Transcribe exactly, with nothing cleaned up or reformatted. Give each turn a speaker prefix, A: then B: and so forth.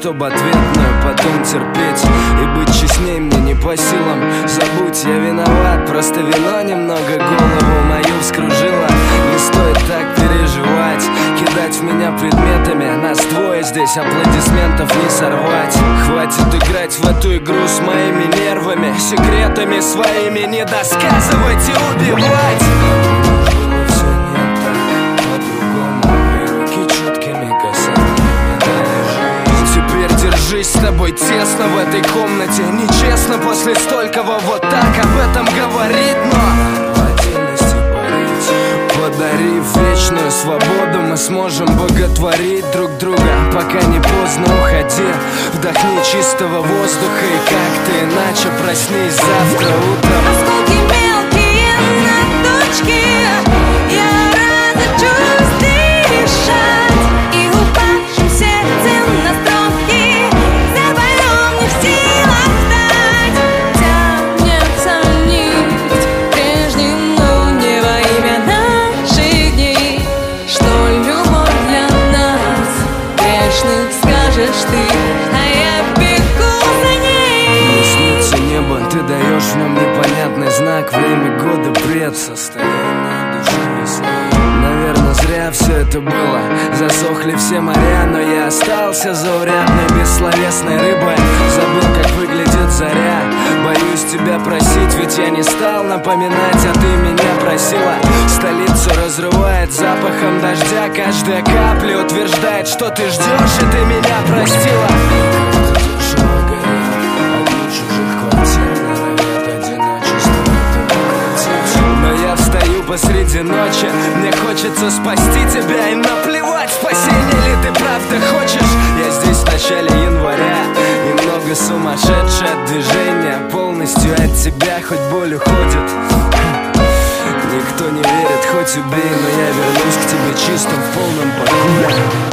A: чтобы ответную потом терпеть. И быть честней мне не по силам. Забудь, я виноват, просто вино немного голову мою вскружило. Не стоит так переживать, кидать в меня предметами. Нас двое здесь, аплодисментов не сорвать. Хватит играть в эту игру с моими нервами, секретами своими не досказывать и убивать. Держись, с тобой тесно в этой комнате. Нечестно после столького вот так об этом говорить, но в отдельности парить. Подарив вечную свободу, мы сможем боготворить друг друга. Пока не поздно, уходи, вдохни чистого воздуха. И как ты иначе, проснись завтра утром.
B: Осколки мелкие на точке, я разучусь дышать. И упавшим сердцем на строки ты, а я бегу за ней.
A: Мне снится небо, ты даешь в нем непонятный знак. Время года, бред, состояние души весны. Наверное, зря все это было. Засохли все моря, но я остался заурядной, бессловесной рыбой. Забыл, как выглядит заря. Боюсь тебя просить, ведь я не стал напоминать, а ты меня просила. Столицу разрывает запахом дождя. Каждая капля утверждает, что ты ждешь, и ты меня простила. Как-то дешево горят огни чужих квартир, норовят одиночество укротить. Но я встаю посреди ночи, мне хочется спасти тебя. И наплевать, спасение ли ты правда хочешь. Я здесь в начале января, немного сумасшедшее от движения. Полностью от тебя, хоть боль уходит. Никто не верит, хоть убей, но я вернусь к тебе чистым, в полном покое.